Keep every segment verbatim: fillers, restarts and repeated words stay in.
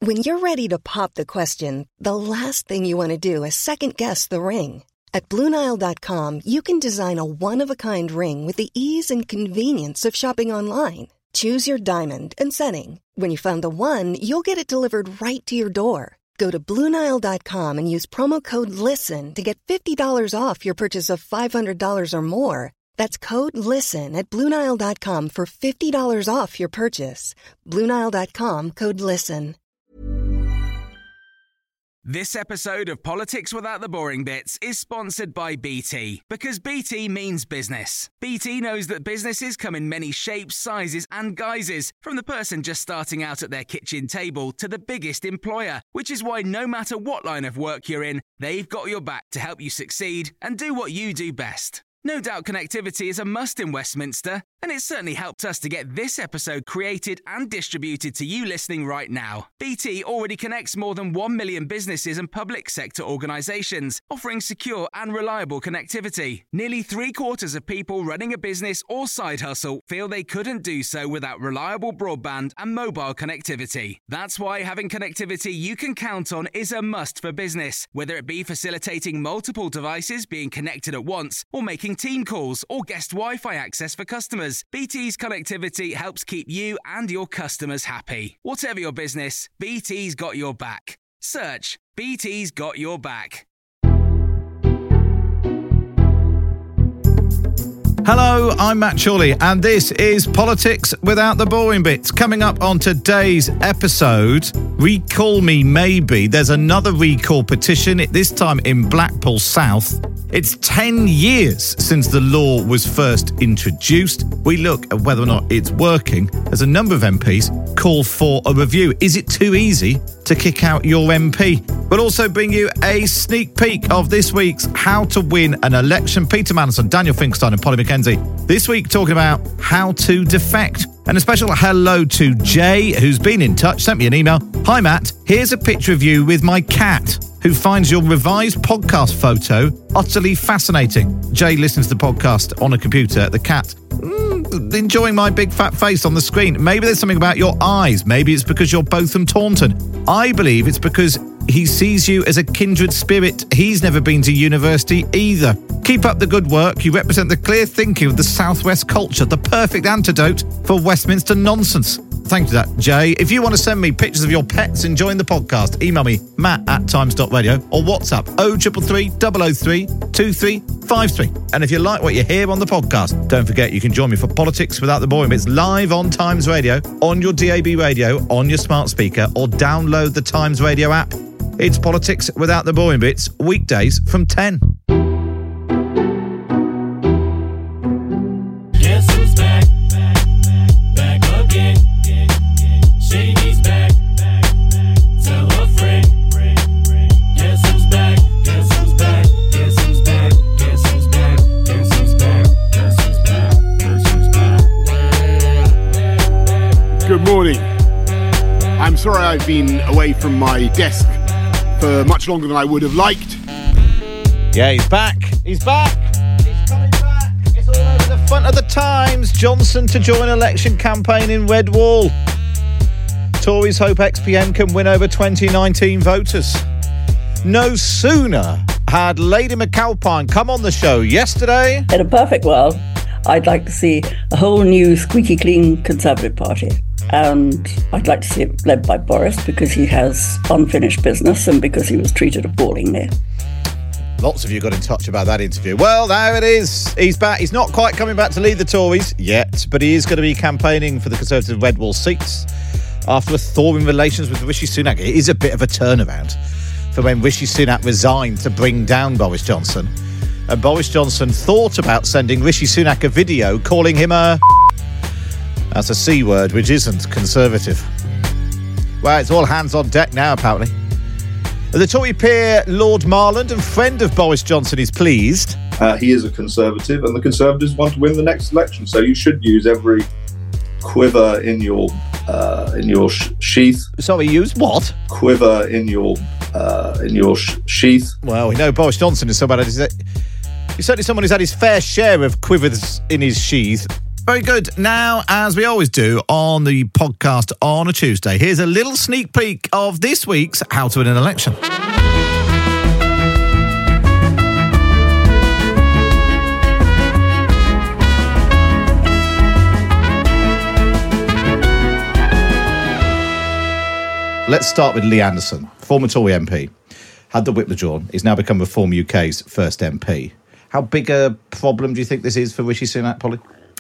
When you're ready to pop the question, the last thing you want to do is second-guess the ring. At Blue Nile dot com, you can design a one-of-a-kind ring with the ease and convenience of shopping online. Choose your diamond and setting. When you find the one, you'll get it delivered right to your door. Go to Blue Nile dot com and use promo code LISTEN to get fifty dollars off your purchase of five hundred dollars or more. That's code LISTEN at Blue Nile dot com for fifty dollars off your purchase. Blue Nile dot com, code LISTEN. This episode of Politics Without the Boring Bits is sponsored by B T, because B T means business. B T knows that businesses come in many shapes, sizes and guises, from the person just starting out at their kitchen table to the biggest employer, which is why no matter what line of work you're in, they've got your back to help you succeed and do what you do best. No doubt connectivity is a must in Westminster, and it's certainly helped us to get this episode created and distributed to you listening right now. B T already connects more than one million businesses and public sector organisations, offering secure and reliable connectivity. Nearly three quarters of people running a business or side hustle feel they couldn't do so without reliable broadband and mobile connectivity. That's why having connectivity you can count on is a must for business, whether it be facilitating multiple devices being connected at once or making team calls or guest Wi-Fi access for customers. B T's connectivity helps keep you and your customers happy. Whatever your business, B T's got your back. Search B T's got your back. Hello, I'm Matt Chorley, and this is Politics Without the Boring Bits. Coming up on today's episode, Recall Me Maybe. There's another recall petition, this time in Blackpool South. It's ten years since the law was first introduced. We look at whether or not it's working, as a number of M Ps call for a review. Is it too easy to kick out your M P? We'll also bring you a sneak peek of this week's How to Win an Election. Peter Mandelson, Daniel Finkelstein and Polly McKenzie. This week talking about how to defect. And a special hello to Jay, who's been in touch, sent me an email. Hi, Matt. Here's a picture of you with my cat, who finds your revised podcast photo utterly fascinating. Jay listens to the podcast on a computer. The cat, mm, enjoying my big fat face on the screen. Maybe there's something about your eyes. Maybe it's because you're both from Taunton. I believe it's because he sees you as a kindred spirit. He's never been to university either. Keep up the good work. You represent the clear thinking of the Southwest culture, the perfect antidote for Westminster nonsense. Thank you for that, Jay. If you want to send me pictures of your pets enjoying the podcast, email me, matt at times dot radio, or WhatsApp oh three three three, double oh three, two three five three. And if you like what you hear on the podcast, don't forget you can join me for Politics Without the Boring Bits live on Times Radio, on your D A B radio, on your smart speaker, or download the Times Radio app. It's Politics Without the Boring Bits, weekdays from ten. Guess who's back? Back, back again. Shady's back. Tell a friend. Guess who's back? Guess who's back? Guess who's back? Guess who's back? Guess who's back? Guess who's back? Guess who's back? Good morning. I'm sorry I've been away from my desk for much longer than I would have liked. Yeah, he's back. He's back. He's coming back. It's all over the front of the Times. Johnson to join election campaign in Redwall. Tories hope X P M can win over twenty nineteen voters. No sooner had Lady McAlpine come on the show yesterday. In a perfect world, I'd like to see a whole new squeaky clean Conservative Party. And I'd like to see it led by Boris because he has unfinished business and because he was treated appallingly. Lots of you got in touch about that interview. Well, there it is. He's back. He's not quite coming back to lead the Tories yet, but he is going to be campaigning for the Conservative Redwall seats after a thaw in relations with Rishi Sunak. It is a bit of a turnaround for when Rishi Sunak resigned to bring down Boris Johnson. And Boris Johnson thought about sending Rishi Sunak a video calling him a... That's a C word, which isn't Conservative. Well, it's all hands on deck now, apparently. The Tory peer, Lord Marland, and friend of Boris Johnson, is pleased. Uh, he is a Conservative, and the Conservatives want to win the next election. So you should use every quiver in your uh, in your sh- sheath. Sorry, use what? Quiver in your uh, in your sh- sheath. Well, we know Boris Johnson is somebody. He's certainly someone who's had his fair share of quivers in his sheath. Very good. Now, as we always do on the podcast on a Tuesday, here's a little sneak peek of this week's How to Win an Election. Let's start with Lee Anderson, former Tory M P. Had the whip drawn. He's now become Reform U K's first M P. How big a problem do you think this is for Rishi Sunak, Polly?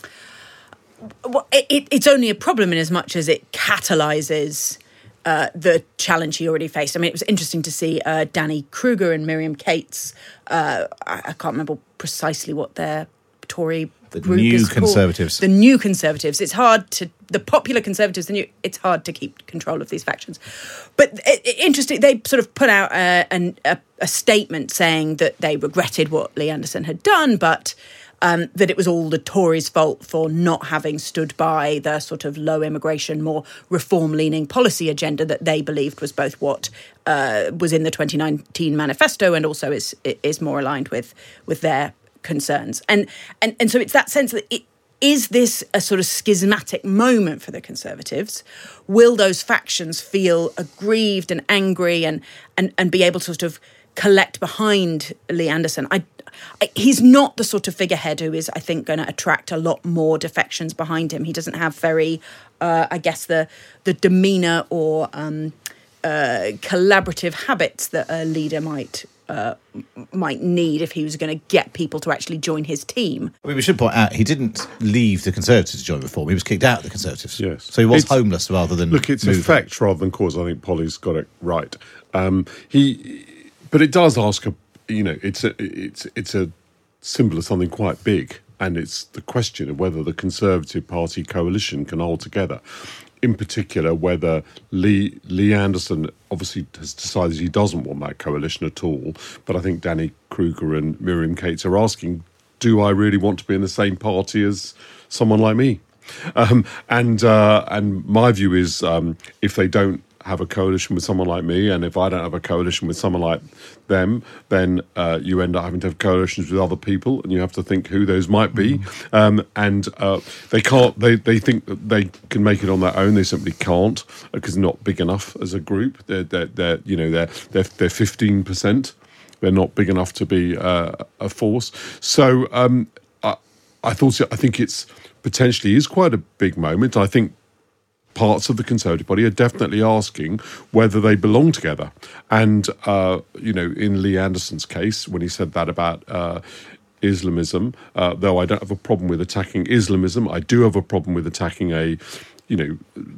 Well, it, it's only a problem in as much as it catalyses uh, the challenge he already faced. I mean, it was interesting to see uh, Danny Kruger and Miriam Cates. Uh, I, I can't remember precisely what their Tory the group new is Conservatives. Called. The new Conservatives. It's hard to the popular Conservatives. The new. It's hard to keep control of these factions. But it, it, interesting, they sort of put out a, an, a, a statement saying that they regretted what Lee Anderson had done, but. Um, that it was all the Tories' fault for not having stood by the sort of low immigration, more reform-leaning policy agenda that they believed was both what uh, was in the twenty nineteen manifesto and also is is more aligned with with their concerns. And and and so it's that sense that it, is this a sort of schismatic moment for the Conservatives? Will those factions feel aggrieved and angry and and, and be able to sort of collect behind Lee Anderson? I, I, he's not the sort of figurehead who is, I think, going to attract a lot more defections behind him. He doesn't have very, uh, I guess, the the demeanour or um, uh, collaborative habits that a leader might uh, might need if he was going to get people to actually join his team. I mean, we should point out he didn't leave the Conservatives to join Reform. He was kicked out of the Conservatives. Yes. So he was It's- homeless rather than Look, it's moving. effect rather than cause. I think Polly's got it right. Um, he, but it does ask a, you know, it's a, it's it's a symbol of something quite big, and it's the question of whether the Conservative Party coalition can hold together. In particular, whether Lee Lee Anderson obviously has decided he doesn't want that coalition at all. But I think Danny Kruger and Miriam Cates are asking, do I really want to be in the same party as someone like me? Um, and uh, and my view is, um, if they don't have a coalition with someone like me, and if I don't have a coalition with someone like them, then uh, you end up having to have coalitions with other people, and you have to think who those might be. Mm. Um, and uh, they can't. They, they think that they can make it on their own. They simply can't, because they're not big enough as a group. They're, they're, they're you know they're they're they're fifteen percent. They're not big enough to be uh, a force. So um, I, I thought I think it's potentially is quite a big moment. I think parts of the Conservative Party are definitely asking whether they belong together. And, uh, you know, in Lee Anderson's case, when he said that about uh, Islamism, uh, though I don't have a problem with attacking Islamism, I do have a problem with attacking a, you know,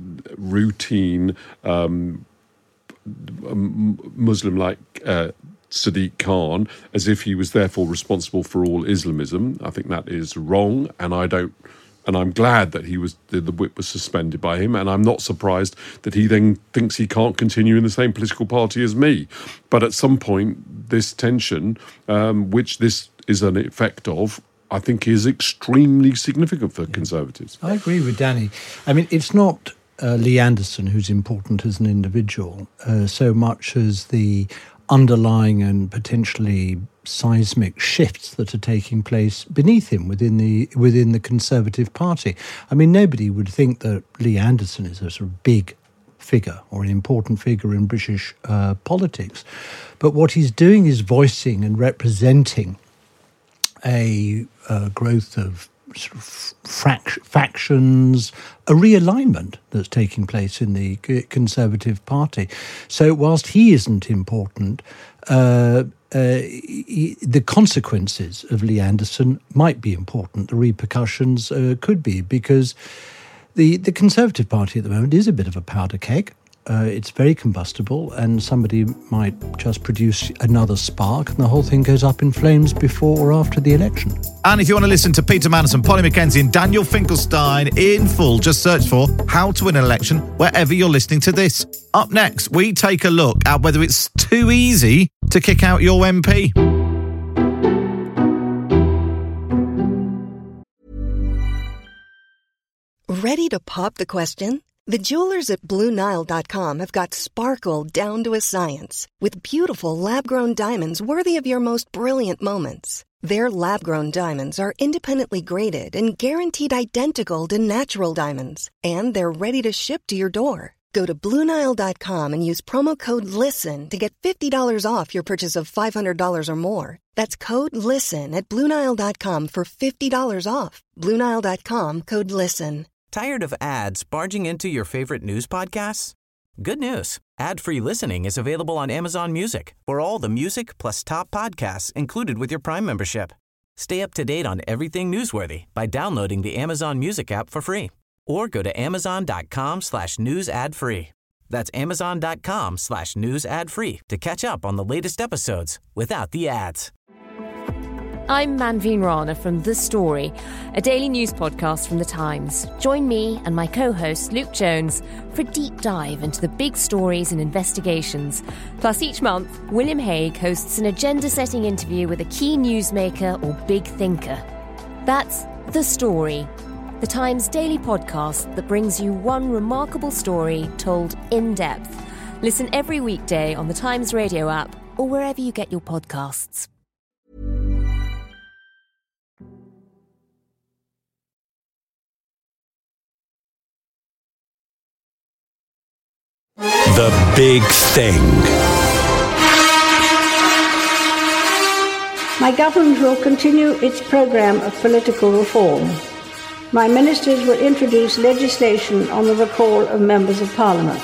routine um, Muslim like uh, Sadiq Khan, as if he was therefore responsible for all Islamism. I think that is wrong, and I don't And I'm glad that he was the, the whip was suspended by him, and I'm not surprised that he then thinks he can't continue in the same political party as me. But at some point, this tension, um, which this is an effect of, I think is extremely significant for Conservatives. I agree with Danny. I mean, it's not uh, Lee Anderson who's important as an individual, uh, so much as the underlying and potentially seismic shifts that are taking place beneath him within the within the Conservative Party. I mean, nobody would think that Lee Anderson is a sort of big figure or an important figure in British uh, politics, but what he's doing is voicing and representing a uh, growth of sort of frac- factions, a realignment that's taking place in the Conservative Party. So whilst he isn't important, uh, uh, he, the consequences of Lee Anderson might be important. The repercussions uh, could be, because the, the Conservative Party at the moment is a bit of a powder keg. Uh, it's very combustible, and somebody might just produce another spark and the whole thing goes up in flames before or after the election. And if you want to listen to Peter Mandelson, Polly Mackenzie and Daniel Finkelstein in full, just search for How to Win an Election wherever you're listening to this. Up next, we take a look at whether it's too easy to kick out your M P. Ready to pop the question? The jewelers at Blue Nile dot com have got sparkle down to a science with beautiful lab-grown diamonds worthy of your most brilliant moments. Their lab-grown diamonds are independently graded and guaranteed identical to natural diamonds. And they're ready to ship to your door. Go to Blue Nile dot com and use promo code LISTEN to get fifty dollars off your purchase of five hundred dollars or more. That's code LISTEN at Blue Nile dot com for fifty dollars off. Blue Nile dot com, code LISTEN. Tired of ads barging into your favorite news podcasts? Good news. Ad-free listening is available on Amazon Music for all the music plus top podcasts included with your Prime membership. Stay up to date on everything newsworthy by downloading the Amazon Music app for free or go to amazon.com slash news ad free. That's amazon.com slash news ad free to catch up on the latest episodes without the ads. I'm Manveen Rana from The Story, a daily news podcast from The Times. Join me and my co-host Luke Jones for a deep dive into the big stories and investigations. Plus, each month, William Hague hosts an agenda-setting interview with a key newsmaker or big thinker. That's The Story, The Times daily podcast that brings you one remarkable story told in depth. Listen every weekday on The Times radio app or wherever you get your podcasts. The Big Thing. My government will continue its programme of political reform. My ministers will introduce legislation on the recall of members of Parliament.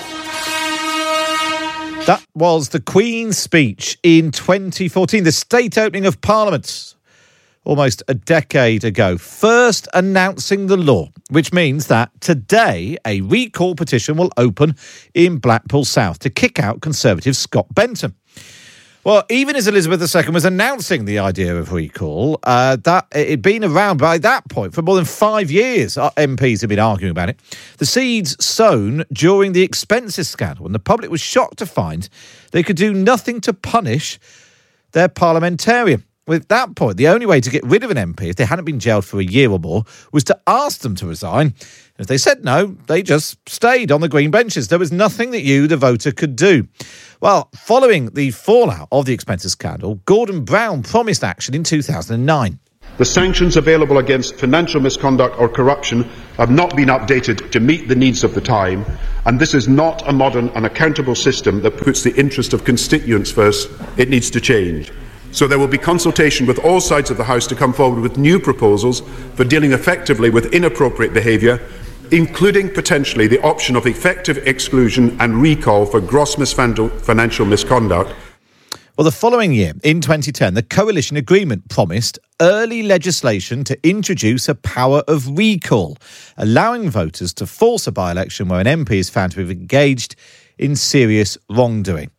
That was the Queen's speech in twenty fourteen, the state opening of Parliament, almost a decade ago, first announcing the law, which means that today a recall petition will open in Blackpool South to kick out Conservative Scott Benton. Well, even as Elizabeth the Second was announcing the idea of recall, uh, that it had been around by that point for more than five years. Our M Ps have been arguing about it. The seeds sown during the expenses scandal, and the public was shocked to find they could do nothing to punish their parliamentarian. At that point, the only way to get rid of an M P, if they hadn't been jailed for a year or more, was to ask them to resign. And if they said no, they just stayed on the green benches. There was nothing that you, the voter, could do. Well, following the fallout of the expenses scandal, Gordon Brown promised action in two thousand nine. The sanctions available against financial misconduct or corruption have not been updated to meet the needs of the time, and this is not a modern and accountable system that puts the interest of constituents first. It needs to change. So there will be consultation with all sides of the House to come forward with new proposals for dealing effectively with inappropriate behaviour, including potentially the option of effective exclusion and recall for gross financial misconduct. Well, the following year, in twenty ten, the coalition agreement promised early legislation to introduce a power of recall, allowing voters to force a by-election where an M P is found to have engaged in serious wrongdoing.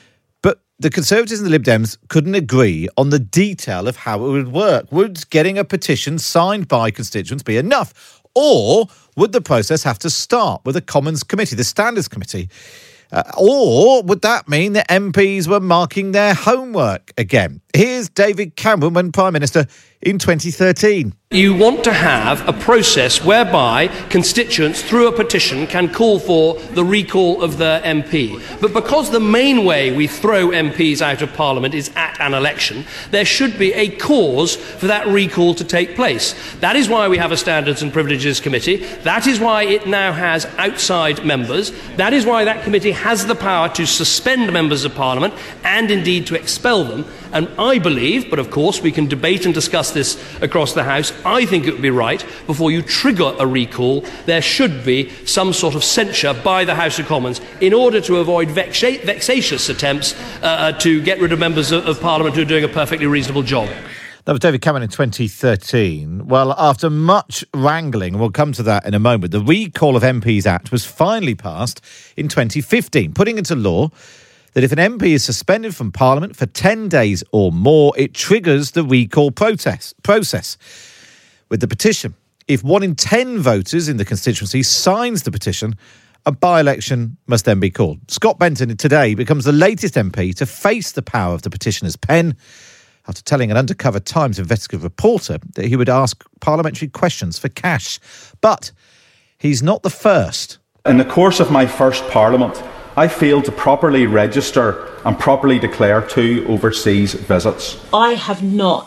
The Conservatives and the Lib Dems couldn't agree on the detail of how it would work. Would getting a petition signed by constituents be enough? Or would the process have to start with a Commons committee, the Standards Committee? Uh, or would that mean that M Ps were marking their homework again? Here's David Cameron when Prime Minister in twenty thirteen. You want to have a process whereby constituents, through a petition, can call for the recall of their M P. But because the main way we throw M Ps out of Parliament is at an election, there should be a cause for that recall to take place. That is why we have a Standards and Privileges Committee. That is why it now has outside members. That is why that committee has the power to suspend members of Parliament and indeed to expel them. And I believe, but of course we can debate and discuss this across the House, I think it would be right, before you trigger a recall, there should be some sort of censure by the House of Commons in order to avoid vexa- vexatious attempts uh, to get rid of members of, of Parliament who are doing a perfectly reasonable job. That was David Cameron in twenty thirteen. Well, after much wrangling, and we'll come to that in a moment, the Recall of M Ps Act was finally passed in twenty fifteen, putting into law that if an M P is suspended from Parliament for ten days or more, it triggers the recall protest process. With the petition, if one in ten voters in the constituency signs the petition, a by-election must then be called. Scott Benton today becomes the latest M P to face the power of the petitioner's pen after telling an undercover Times investigative reporter that he would ask parliamentary questions for cash. But he's not the first. In the course of my first Parliament, I failed to properly register and properly declare two overseas visits. I have not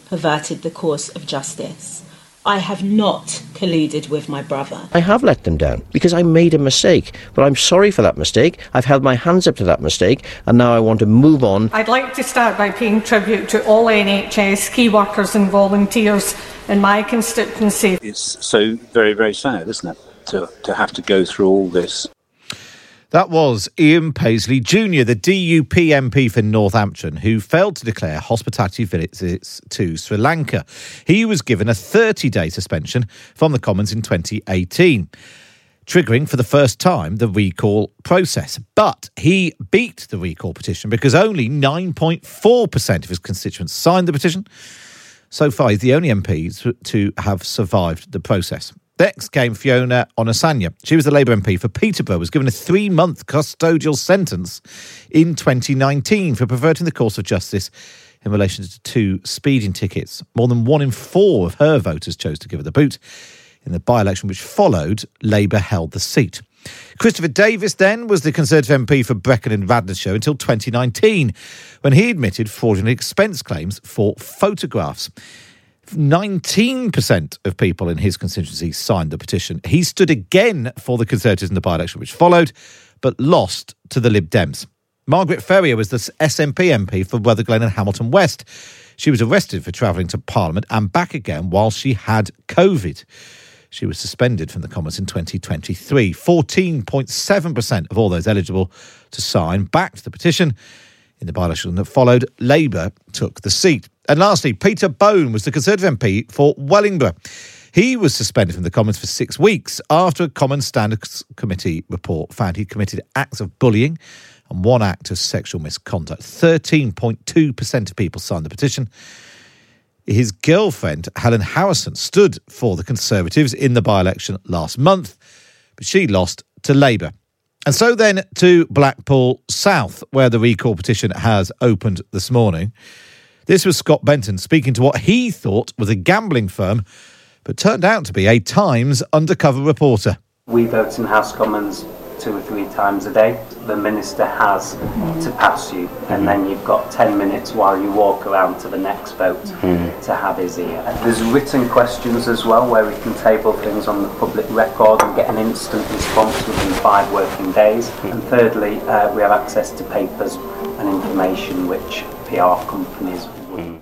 perverted the course of justice. I have not colluded with my brother. I have let them down because I made a mistake, but I'm sorry for that mistake. I've held my hands up to that mistake, and now I want to move on. I'd like to start by paying tribute to all N H S key workers and volunteers in my constituency. It's so very, very sad, isn't it, to, to have to go through all this. That was Ian Paisley Junior, the D U P M P for Northampton, who failed to declare hospitality visits to Sri Lanka. He was given a thirty-day suspension from the Commons in twenty eighteen, triggering for the first time the recall process. But he beat the recall petition because only nine point four percent of his constituents signed the petition. So far, he's the only M P to have survived the process. Next came Fiona Onasanya. She was the Labour M P for Peterborough, was given a three-month custodial sentence in twenty nineteen for perverting the course of justice in relation to two speeding tickets. More than one in four of her voters chose to give her the boot. In the by-election which followed, Labour held the seat. Christopher Davis then was the Conservative M P for Brecon and Radnorshire until twenty nineteen, when he admitted fraudulent expense claims for photographs. nineteen percent of people in his constituency signed the petition. He stood again for the Conservatives in the by-election which followed, but lost to the Lib Dems. Margaret Ferrier was the S N P M P for Rutherglen and Hamilton West. She was arrested for travelling to Parliament and back again while she had COVID. She was suspended from the Commons in twenty twenty-three. fourteen point seven percent of all those eligible to sign backed the petition. In the by-election that followed, Labour took the seat. And lastly, Peter Bone was the Conservative M P for Wellingborough. He was suspended from the Commons for six weeks after a Commons Standards Committee report found he'd committed acts of bullying and one act of sexual misconduct. thirteen point two percent of people signed the petition. His girlfriend, Helen Harrison, stood for the Conservatives in the by-election last month, but she lost to Labour. And so then to Blackpool South, where the recall petition has opened this morning. This was Scott Benton speaking to what he thought was a gambling firm, but turned out to be a Times undercover reporter. We vote in House Commons two or three times a day. The Minister has to pass you, and then you've got ten minutes while you walk around to the next vote mm. to have his ear. There's written questions as well, where we can table things on the public record and get an instant response within five working days. Mm. And thirdly, uh, we have access to papers and information which P R companies wouldn't.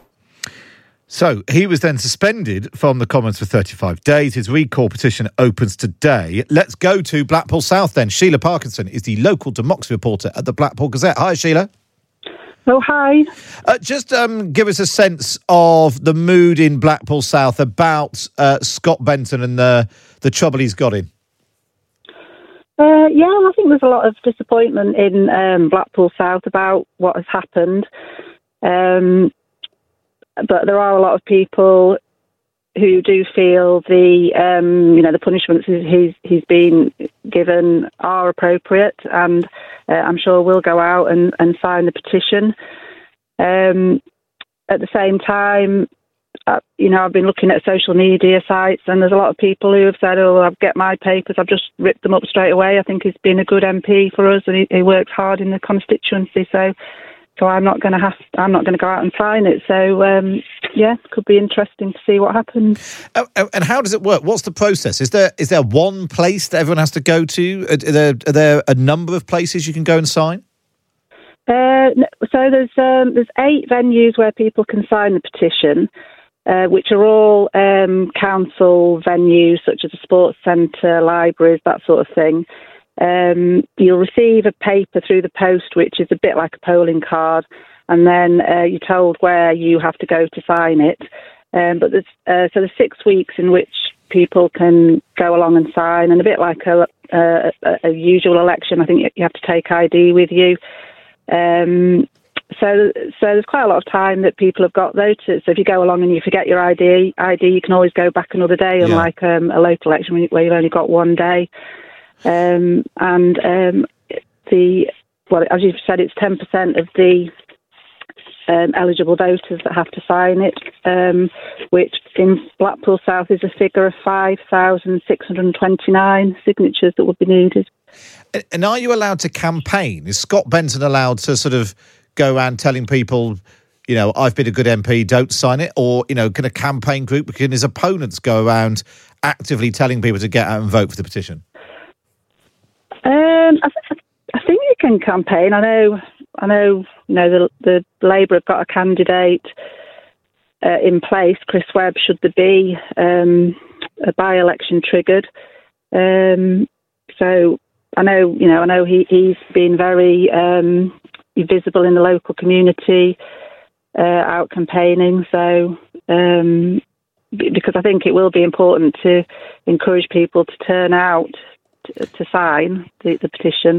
So he was then suspended from the Commons for thirty-five days. His recall petition opens today. Let's go to Blackpool South then. Sheila Parkinson is the local democracy reporter at the Blackpool Gazette. Hi, Sheila. Oh, hi. Uh, just um, give us a sense of the mood in Blackpool South about uh, Scott Benton and the, the trouble he's got in. Uh, yeah, I think there's a lot of disappointment in um, Blackpool South about what has happened. Um But there are a lot of people who do feel the, um, you know, the punishments he's he's been given are appropriate, and uh, I'm sure will go out and, and sign the petition. Um, at the same time, uh, you know, I've been looking at social media sites, and there's a lot of people who have said, "Oh, I've get my papers, I've just ripped them up straight away." I think he's been a good M P for us, and he, he works hard in the constituency, so. So I'm not going to have. I'm not going to go out and sign it. So um, yeah, could be interesting to see what happens. Oh, oh, and how does it work? What's the process? Is there is there one place that everyone has to go to? Are there, are there a number of places you can go and sign? Uh, so there's um, there's eight venues where people can sign the petition, uh, which are all um, council venues such as a sports centre, libraries, that sort of thing. Um, you'll receive a paper through the post, which is a bit like a polling card, and then uh, you're told where you have to go to sign it. Um, but there's uh, so there's six weeks in which people can go along and sign, and a bit like a, a, a usual election, I think you have to take I D with you. Um, so so there's quite a lot of time that people have got though. To, so if you go along and you forget your I D, I D you can always go back another day, yeah. Unlike um, a local election where you've only got one day. Um, and um, the well, as you've said, it's ten percent of the um, eligible voters that have to sign it, um, which in Blackpool South is a figure of five thousand six hundred twenty-nine signatures that would be needed. And are you allowed to campaign? Is Scott Benton allowed to sort of go around telling people, you know, I've been a good M P, don't sign it? Or, you know, can a campaign group, can his opponents go around actively telling people to get out and vote for the petition? Um, I, th- I think you can campaign. I know, I know, you know, the, the Labour have got a candidate uh, in place, Chris Webb, should there be um, a by-election triggered. Um, so I know, you know, I know he, he's been very um, visible in the local community, uh, out campaigning. So, um, because I think it will be important to encourage people to turn out to, to sign the, the petition.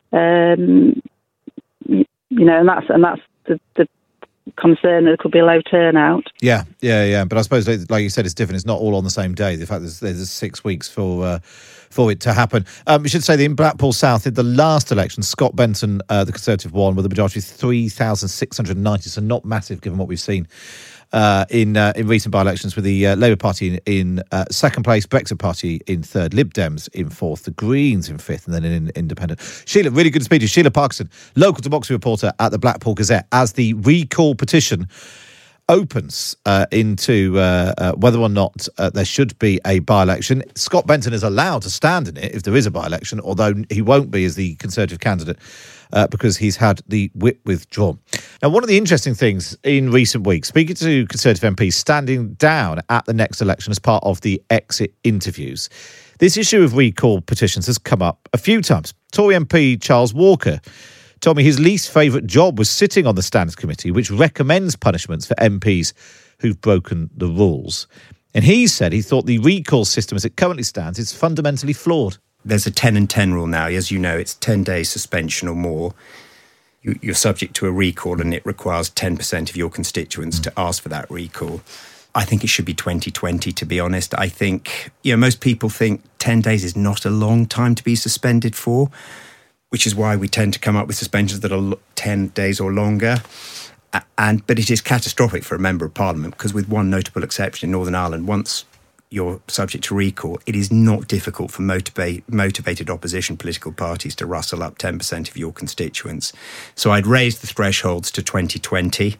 Um, you know, and that's and that's the, the concern, that there could be a low turnout. Yeah, yeah, yeah. But I suppose, like you said, it's different. It's not all on the same day. The fact there's, there's six weeks for uh, for it to happen. Um, we should say that in Blackpool South, in the last election, Scott Benton, uh, the Conservative, won with a majority of three thousand six hundred ninety, so not massive given what we've seen uh, in uh, in recent by-elections, with the uh, Labour Party in, in uh, second place, Brexit Party in third, Lib Dems in fourth, the Greens in fifth, and then an independent. Sheila, really good to speak to you. Sheila Parkinson, local democracy reporter at the Blackpool Gazette, as the recall petition opens uh, into uh, uh, whether or not uh, there should be a by-election. Scott Benton is allowed to stand in it if there is a by-election, although he won't be as the Conservative candidate uh, because he's had the whip withdrawn. Now, one of the interesting things in recent weeks, speaking to Conservative M Ps standing down at the next election as part of the exit interviews, this issue of recall petitions has come up a few times. Tory M P Charles Walker told me his least favourite job was sitting on the Standards Committee, which recommends punishments for M Ps who've broken the rules. And he said he thought the recall system as it currently stands is fundamentally flawed. There's a ten and ten rule now. As you know, it's ten days suspension or more. You, you're subject to a recall, and it requires ten percent of your constituents to ask for that recall. I think it should be twenty twenty, to be honest. I think, you know, most people think ten days is not a long time to be suspended for, which is why we tend to come up with suspensions that are ten days or longer. And but it is catastrophic for a Member of Parliament, because with one notable exception in Northern Ireland, once you're subject to recall, it is not difficult for motivate, motivated opposition political parties to rustle up ten percent of your constituents. So I'd raise the thresholds to twenty twenty.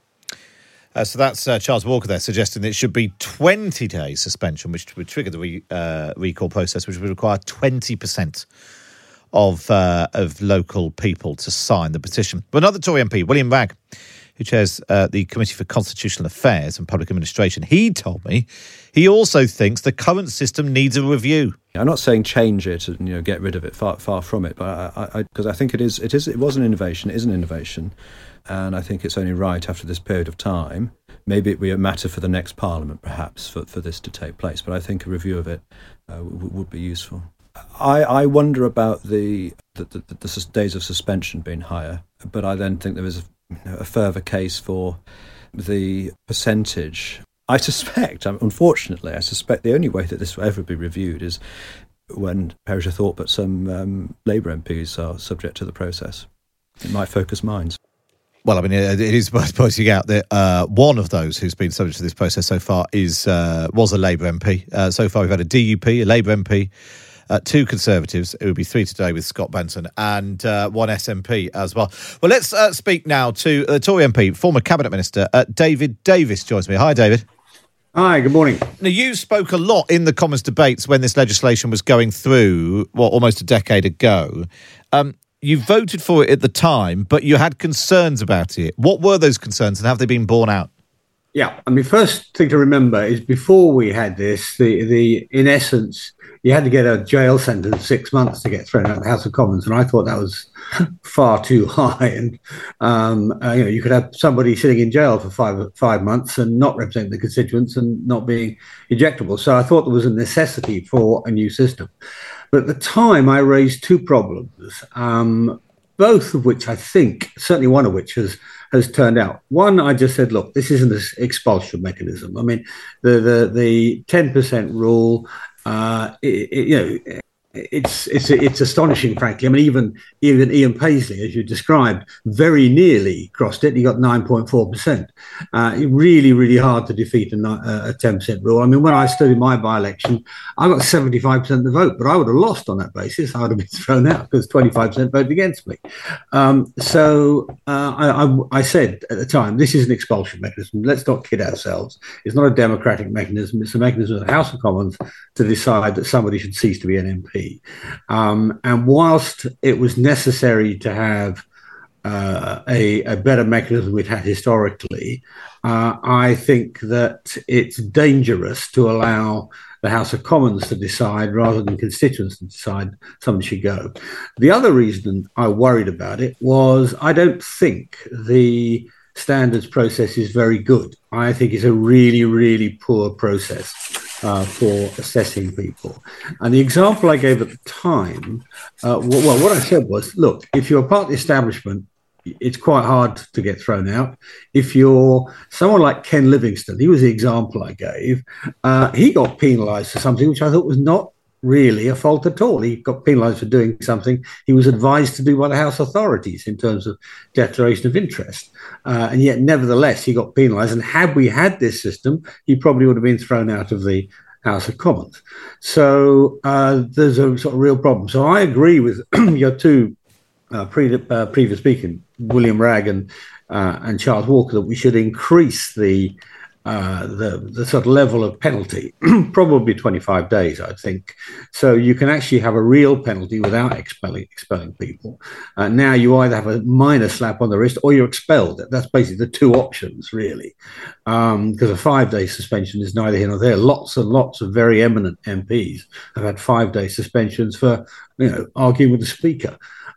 Uh, so that's uh, Charles Walker there suggesting that it should be twenty days suspension, which would trigger the re, uh, recall process, which would require twenty percent of uh, of local people to sign the petition. But another Tory M P, William Wragg, who chairs uh, the Committee for Constitutional Affairs and Public Administration, he told me he also thinks the current system needs a review. I'm not saying change it and, you know, get rid of it, far far from it, but I, because I, I think it is it is it was an innovation, it is an innovation, and I think it's only right after this period of time. Maybe it will be a matter for the next Parliament, perhaps, for, for this to take place. But I think a review of it uh, w- would be useful. I, I wonder about the the, the the days of suspension being higher, but I then think there is a, you know, a further case for the percentage. I suspect, unfortunately, I suspect the only way that this will ever be reviewed is when, perish a thought, but some um, Labour M Ps are subject to the process. It might focus minds. Well, I mean, it is worth pointing out that uh, one of those who's been subject to this process so far is uh, was a Labour M P. Uh, so far, we've had a D U P, a Labour M P, Uh, two Conservatives. It would be three today with Scott Benton, and uh, one S M P as well. Well, let's uh, speak now to uh, Tory M P, former Cabinet Minister, uh, David Davis joins me. Hi, David. Hi, good morning. Now, you spoke a lot in the Commons debates when this legislation was going through, well, almost a decade ago. Um, you voted for it at the time, but you had concerns about it. What were those concerns, and have they been borne out? Yeah, I mean, first thing to remember is before we had this, the, the in essence, you had to get a jail sentence six months to get thrown out of the House of Commons, and I thought that was far too high. And um, uh, you know, you could have somebody sitting in jail for five five months and not representing the constituents and not being ejectable. So I thought there was a necessity for a new system. But at the time, I raised two problems, um, both of which I think, certainly one of which has has turned out. One, I just said, look, this isn't an expulsion mechanism. I mean, the the the ten percent rule. Uh, it, it, you know, it's it's it's astonishing, frankly. I mean, even even Ian Paisley, as you described, very nearly crossed it. He got nine point four percent. Uh, really, really hard to defeat a ten percent rule. I mean, when I stood in my by-election, I got seventy-five percent of the vote, but I would have lost on that basis. I would have been thrown out because twenty-five percent voted against me. Um, so uh, I, I, I said at the time, this is an expulsion mechanism. Let's not kid ourselves. It's not a democratic mechanism. It's a mechanism of the House of Commons to decide that somebody should cease to be an M P. Um, and whilst it was necessary to have uh, a, a better mechanism we'd had historically, uh, I think that it's dangerous to allow the House of Commons to decide rather than constituents to decide somebody should go. The other reason I worried about it was I don't think the standards process is very good. I think it's a really, really poor process uh, for assessing people. And the example I gave at the time, uh, well, what I said was, look, if you're part of the establishment, it's quite hard to get thrown out. If you're someone like Ken Livingstone, he was the example I gave, uh, he got penalised for something which I thought was not really a fault at all. He got penalised for doing something he was advised to do by the House authorities in terms of declaration of interest. Uh, and yet, nevertheless, he got penalised. And had we had this system, he probably would have been thrown out of the House of Commons. So uh, there's a sort of real problem. So I agree with your two uh, pre- uh, previous speakers, William Ragg and, uh, and Charles Walker, that we should increase the Uh, the, the sort of level of penalty, probably twenty-five days, I think. So you can actually have a real penalty without expelling expelling people. Uh, now you either have a minor slap on the wrist or you're expelled. That's basically the two options, really. Because um, a five-day suspension is neither here nor there. Lots and lots of very eminent M Ps have had five-day suspensions for, you know, arguing with the Speaker.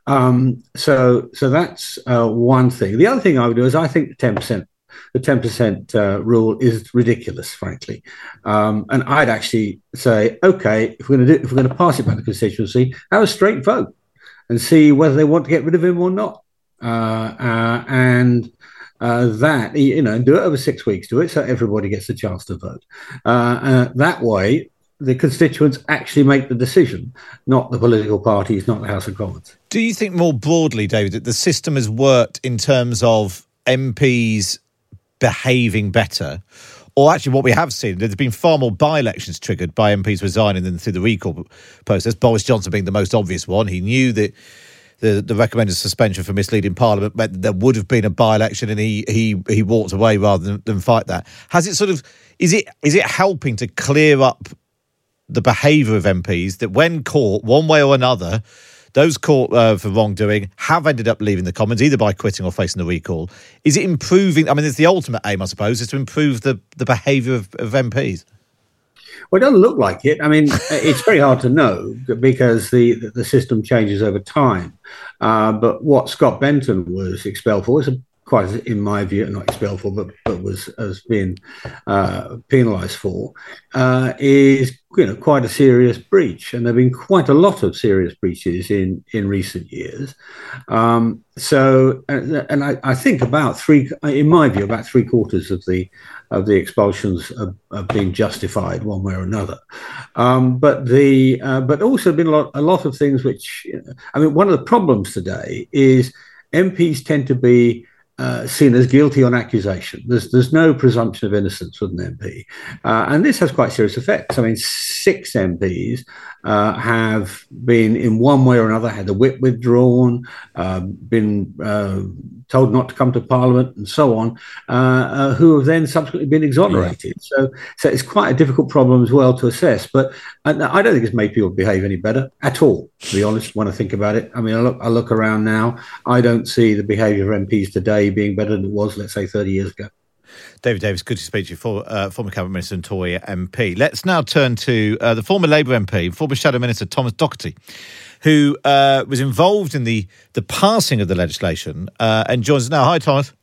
Um, so, so that's uh, one thing. The other thing I would do is I think the ten percent The ten percent uh, rule is ridiculous, frankly, um, and I'd actually say, okay, if we're going to do, if we're going to pass it by the constituency, have a straight vote and see whether they want to get rid of him or not, uh, uh, and uh, that you know, do it over six weeks, do it so everybody gets a chance to vote. Uh, uh, that way, the constituents actually make the decision, not the political parties, not the House of Commons. Do you think more broadly, David, that the system has worked in terms of M Ps behaving better, or actually what we have seen, there's been far more by-elections triggered by M Ps resigning than through the recall process, Boris Johnson being the most obvious one. He knew that the, the recommended suspension for misleading Parliament meant that there would have been a by-election, and he he he walked away rather than, than fight that. Has it sort of, is it is it helping to clear up the behaviour of M Ps that when caught one way or another, those caught uh, for wrongdoing have ended up leaving the Commons, either by quitting or facing the recall? Is it improving? I mean, it's the ultimate aim, I suppose, is to improve the, the behaviour of, of M Ps. Well, it doesn't look like it. I mean, it's very hard to know because the, the system changes over time. Uh, but what Scott Benton was expelled for was a quite, in my view, not expelled for, but, but was has been uh, penalised for, uh, is you know quite a serious breach, and there've been quite a lot of serious breaches in in recent years. Um, so, and, and I, I think about three, in my view, about three quarters of the of the expulsions are, are being justified one way or another. Um, but the uh, but also been a lot a lot of things which, I mean, one of the problems today is M Ps tend to be Uh, seen as guilty on accusation. There's there's no presumption of innocence with an M P, uh, and this has quite serious effects. I mean, six M Ps uh, have been in one way or another had the whip withdrawn, uh, been uh, told not to come to Parliament, and so on, uh, uh, who have then subsequently been exonerated. Yeah. So, so it's quite a difficult problem as well to assess. But I, I don't think it's made people behave any better at all, to be honest, when I think about it. I mean, I look, I look around now, I don't see the behaviour of M Ps today being better than it was, let's say, thirty years ago. David Davis, good to speak to you, for, uh, former Cabinet Minister and Tory M P. Let's now turn to uh, the former Labour M P, former Shadow Minister Thomas Docherty, who uh, was involved in the, the passing of the legislation uh, and joins us now. Hi, Thomas.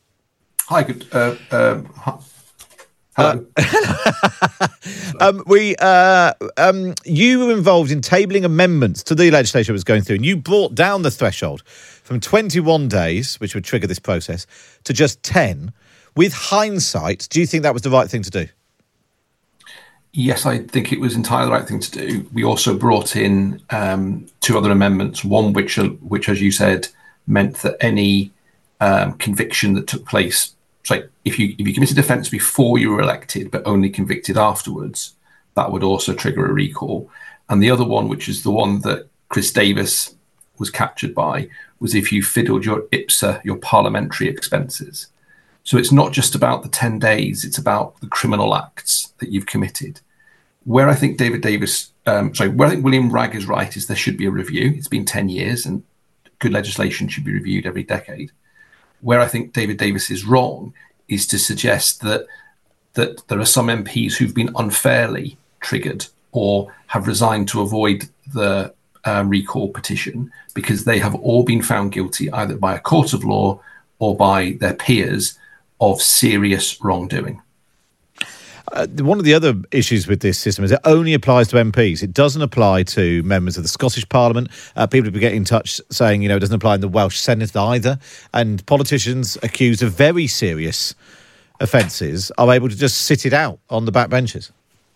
Hi, good. Uh, uh, hello. Uh, um, we, uh, um, you were involved in tabling amendments to the legislation that was going through, and you brought down the threshold from twenty-one days, which would trigger this process, to just ten. With hindsight, do you think that was the right thing to do? yes, I think it was entirely the right thing to do. We also brought in um, two other amendments, one which, which, as you said, meant that any um, conviction that took place, so if you if you committed offence before you were elected but only convicted afterwards, that would also trigger a recall. And the other one, which is the one that Chris Davis was captured by, was if you fiddled your I P S A, your parliamentary expenses. So it's not just about the ten days, it's about the criminal acts that you've committed. Where I think David Davis, um, sorry, where I think William Wragg is right is there should be a review. It's been ten years and good legislation should be reviewed every decade. Where I think David Davis is wrong is to suggest that that there are some M Ps who've been unfairly triggered or have resigned to avoid the uh, recall petition because they have all been found guilty either by a court of law or by their peers of serious wrongdoing. Uh, one of the other issues with this system is it only applies to M Ps. It doesn't apply to members of the Scottish Parliament. Uh, people have been getting in touch saying, you know, it doesn't apply in the Welsh Senate either. And politicians accused of very serious offences are able to just sit it out on the backbenches.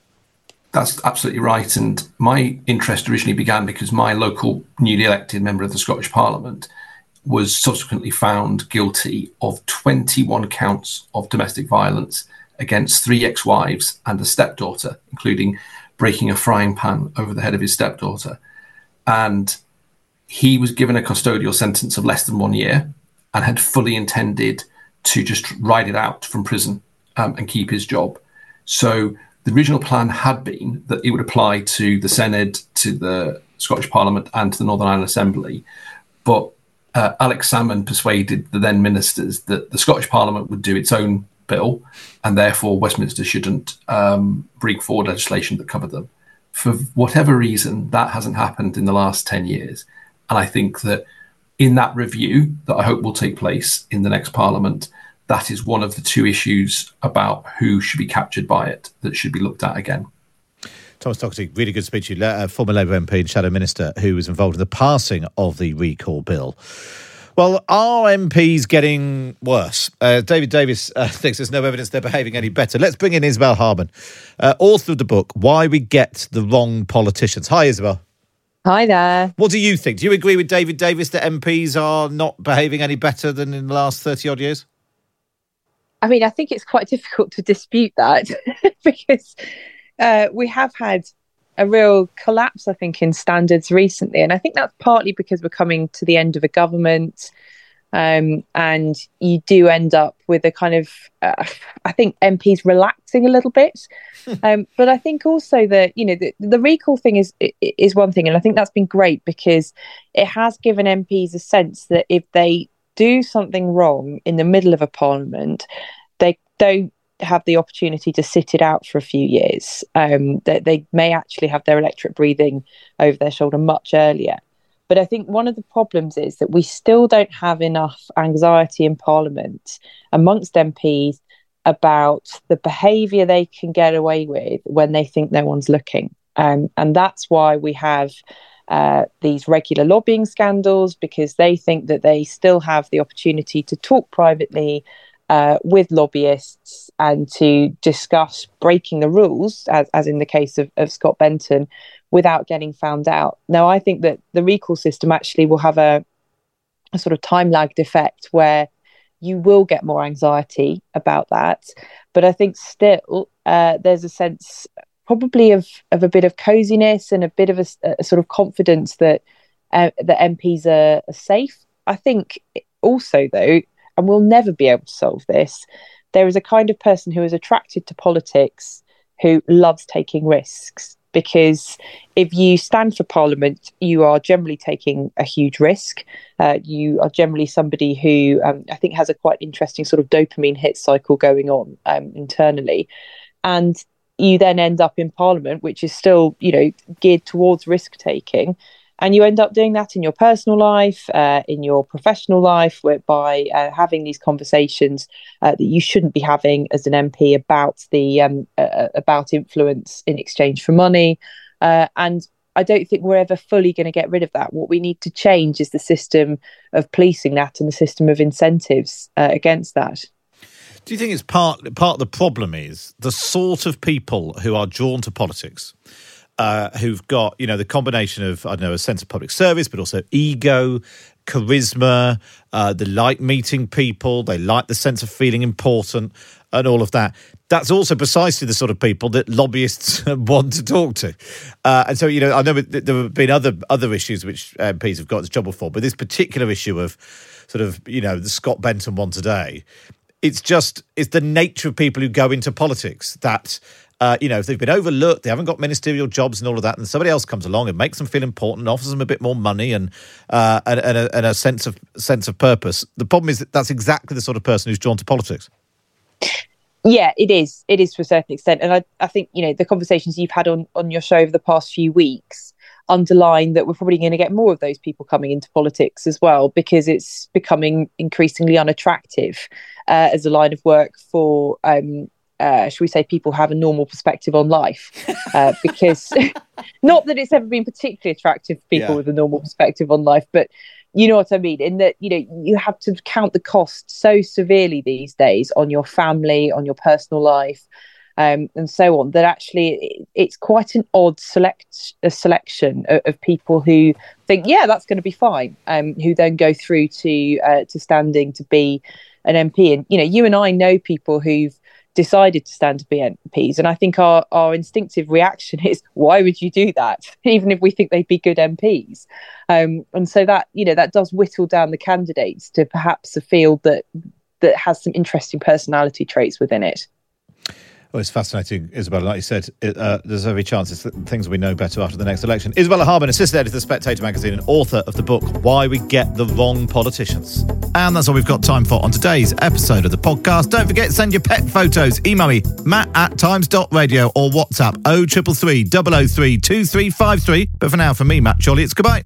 That's absolutely right. And my interest originally began because my local newly elected member of the Scottish Parliament was subsequently found guilty of twenty-one counts of domestic violence against three ex-wives and a stepdaughter, including breaking a frying pan over the head of his stepdaughter. And he was given a custodial sentence of less than one year and had fully intended to just ride it out from prison um, and keep his job. So the original plan had been that it would apply to the Senedd, to the Scottish Parliament and to the Northern Ireland Assembly. But uh, Alex Salmond persuaded the then ministers that the Scottish Parliament would do its own bill and therefore Westminster shouldn't um, bring forward legislation that covered them. For whatever reason, that hasn't happened in the last ten years. And I think that in that review that I hope will take place in the next Parliament, that is one of the two issues about who should be captured by it that should be looked at again. Thomas Docherty, really good to speak to you, uh, former Labour M P and Shadow Minister who was involved in the passing of the recall bill. Well, are M Ps getting worse? Uh, David Davis uh, thinks there's no evidence they're behaving any better. Let's bring in Isabel Harman, uh, author of the book, Why We Get the Wrong Politicians. Hi, Isabel. Hi there. What do you think? Do you agree with David Davis that M Ps are not behaving any better than in the last thirty-odd years? I mean, I think it's quite difficult to dispute that because uh, we have had a real collapse, I think, in standards recently. And I think that's partly because we're coming to the end of a government um, and you do end up with a kind of, uh, I think, M Ps relaxing a little bit. um, but I think also that, you know, the, the recall thing is is one thing. And I think that's been great because it has given M Ps a sense that if they do something wrong in the middle of a parliament, they don't have the opportunity to sit it out for a few years. Um, that they, they may actually have their electorate breathing over their shoulder much earlier. But I think one of the problems is that we still don't have enough anxiety in Parliament amongst M Ps about the behaviour they can get away with when they think no one's looking. Um, and that's why we have uh, these regular lobbying scandals, because they think that they still have the opportunity to talk privately uh, with lobbyists and to discuss breaking the rules, as, as in the case of, of Scott Benton, without getting found out. Now, I think that the recall system actually will have a, a sort of time-lagged effect where you will get more anxiety about that. But I think still uh, there's a sense probably of, of a bit of coziness and a bit of a, a sort of confidence that uh, the M Ps are, are safe. I think also, though, and we'll never be able to solve this, there is a kind of person who is attracted to politics who loves taking risks. Because if you stand for Parliament, you are generally taking a huge risk. Uh, you are generally somebody who um, I think has a quite interesting sort of dopamine hit cycle going on um, internally. And you then end up in Parliament, which is still, you know, geared towards risk taking. And you end up doing that in your personal life, uh, in your professional life, whereby uh, having these conversations uh, that you shouldn't be having as an M P about the um, uh, about influence in exchange for money. Uh, and I don't think we're ever fully going to get rid of that. What we need to change is the system of policing that and the system of incentives uh, against that. Do you think it's part part of the problem is the sort of people who are drawn to politics, uh, who've got, you know, the combination of, I don't know, a sense of public service, but also ego, charisma, uh, they like meeting people, they like the sense of feeling important and all of that. That's also precisely the sort of people that lobbyists want to talk to. Uh, and so, you know, I know there have been other other issues which M Ps have got into trouble for, but this particular issue of sort of, you know, the Scott Benton one today, it's just, it's the nature of people who go into politics that, uh, you know, if they've been overlooked, they haven't got ministerial jobs and all of that, and somebody else comes along and makes them feel important and offers them a bit more money and uh, and, and, a, and a sense of sense of purpose. The problem is that that's exactly the sort of person who's drawn to politics. Yeah, it is. It is to a certain extent. And I, I think, you know, the conversations you've had on, on your show over the past few weeks underline that we're probably going to get more of those people coming into politics as well, because it's becoming increasingly unattractive uh, as a line of work for, um, uh, should we say, people who have a normal perspective on life. Uh, because not that it's ever been particularly attractive for people yeah. with a normal perspective on life, but you know what I mean? In that, you know, you have to count the cost so severely these days on your family, on your personal life, um, and so on, that actually it, it's quite an odd select a selection of, of people who think, yeah, that's going to be fine, um, who then go through to uh, to standing to be an M P. And, you know, you and I know people who've decided to stand to be M Ps, and I think our, our instinctive reaction is, why would you do that, even if we think they'd be good M Ps? Um, and so that, you know, that does whittle down the candidates to perhaps a field that that has some interesting personality traits within it. Well, it's fascinating, Isabella. Like you said, it, uh, there's every chance it's things we know better after the next election. Isabella Harman, assistant editor of The Spectator magazine and author of the book Why We Get the Wrong Politicians. And that's all we've got time for on today's episode of the podcast. Don't forget to send your pet photos. Email me, matt at times dot radio, or WhatsApp oh three three three, double oh three, two three five three. But for now, from me, Matt Chorley, it's goodbye.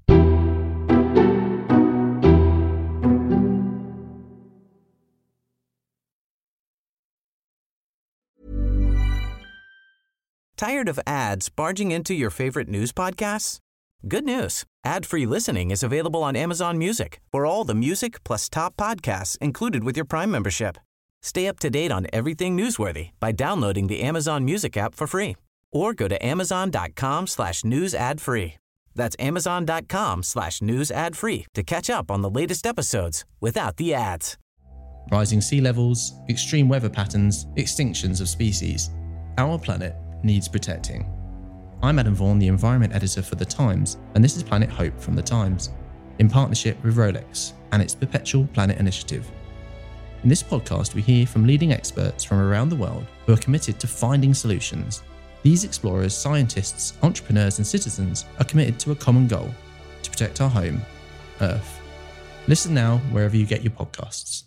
Tired of ads barging into your favorite news podcasts? Good news. Ad-free listening is available on Amazon Music for all the music plus top podcasts included with your Prime membership. Stay up to date on everything newsworthy by downloading the Amazon Music app for free or go to amazon.com slash news ad free. That's amazon.com slash news ad free to catch up on the latest episodes without the ads. Rising sea levels, extreme weather patterns, extinctions of species. Our planet needs protecting. I'm Adam Vaughan, the environment editor for The Times, and this is Planet Hope from The Times, in partnership with Rolex and its Perpetual Planet Initiative. In this podcast, we hear from leading experts from around the world who are committed to finding solutions. These explorers, scientists, entrepreneurs, and citizens are committed to a common goal: to protect our home, Earth. Listen now wherever you get your podcasts.